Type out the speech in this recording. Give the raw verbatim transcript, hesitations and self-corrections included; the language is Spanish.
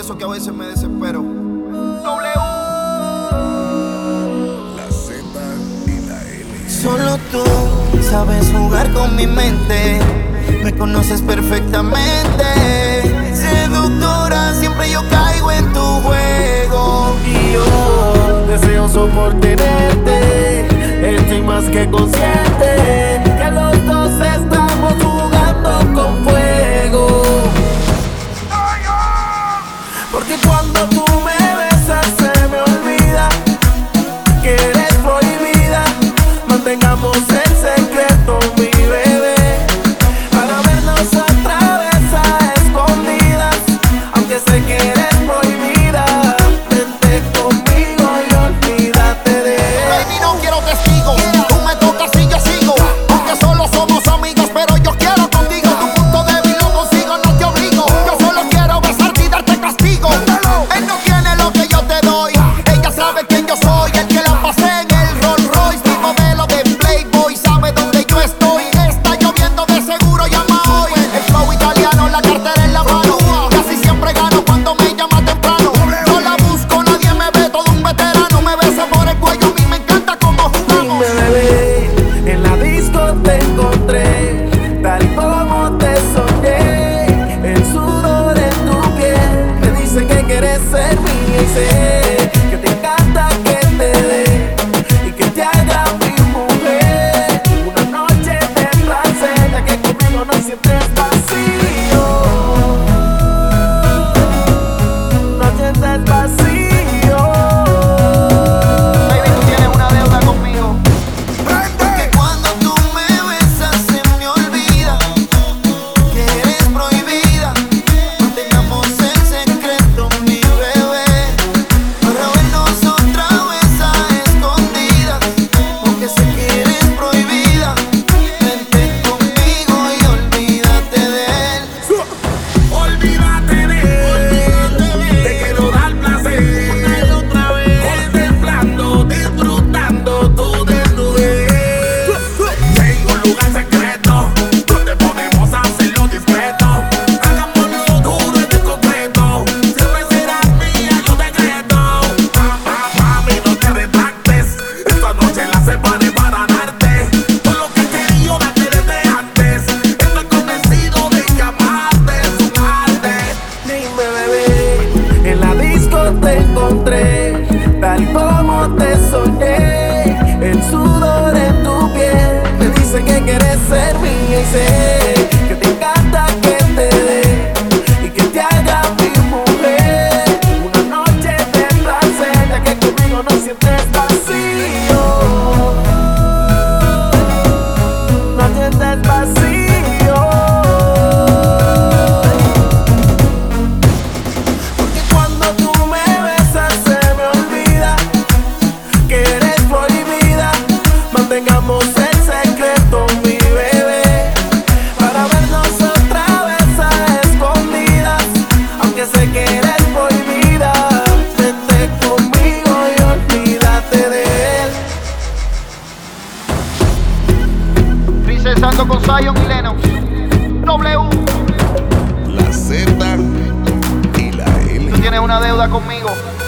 eso que a veces me desespero. W. La Z y la L. Solo tú sabes jugar con mi mente, me conoces perfectamente. Seductora, siempre yo caigo en tu juego. Y yo, deseoso por tenerte, estoy más que consciente que los dos estamos jugando con fuego. Porque cuando tú me besas se me olvida que eres prohibida. Mantengamos el secreto, mi bebé, para vernos otra vez a escondidas. Aunque sé que eres prohibida, vente conmigo y olvídate de él. Baby, no quiero testigos, tú me tocas y yo sigo. Aunque solo somos amigos, pero yo quiero contigo. Tu punto débil lo consigo, no te obligo. Yo solo quiero besarte y darte castigo. Él no tiene lo que yo te doy, ella sabe quién yo soy. El que la pasé en el Rolls Royce, mi modelo de Playboy, sabe dónde yo estoy. Está lloviendo, de seguro llama hoy. El flow italiano, la cartera en la mano. Casi siempre gano cuando me llama temprano. Yo la busco, nadie me ve, todo un veterano. Me besa por el cuello, a mí me encanta cómo jugamos. Dime, bebé, en la disco te encontré, tal y como te soñé. El sudor en tu piel me dice que quieres ser mía y sé que te encanta que te dé y que te haga mi mujer. Una noche de placer, ya que conmigo no sientes vacío. No sientes vacío. Baby, tú tienes una deuda conmigo. Porque cuando tú me besas se me olvida que eres prohibida. Mantengamos el secreto, mi bebé, para vernos otra vez a escondidas. Aunque sé que eres prohibida, vente conmigo y olvídate de él. Olvídate de él, te quiero dar placer otra vez, contemplando, disfrutando tu desnudez. Tengo un lugar secreto donde podemos hacerlo discreto. Hagámoslo duro en el concreto, siempre serás mía, yo decreto. Mami, no te retractes, esta noche la separé para darte todo lo que he querido darte desde antes. Estoy convencido de que amarte es un arte. Dime, bebé, en la disco te encontré, tal y como te soñé. El sudor en tu piel me dice que quieres ser mía y sé que te encanta que te dé y que te haga mi mujer. Una noche de placer, ya que conmigo no sientes vacío. No sientes vacío. Porque cuando tú me besas se me olvida que eres prohibida. Mantengamos el secreto, mi bebé, para vernos otra vez a escondidas. Aunque sé que eres prohibida, vente conmigo y olvídate de él. Princess ando con Zion y Lennox. W. La Z y la L. Tú tienes una deuda conmigo.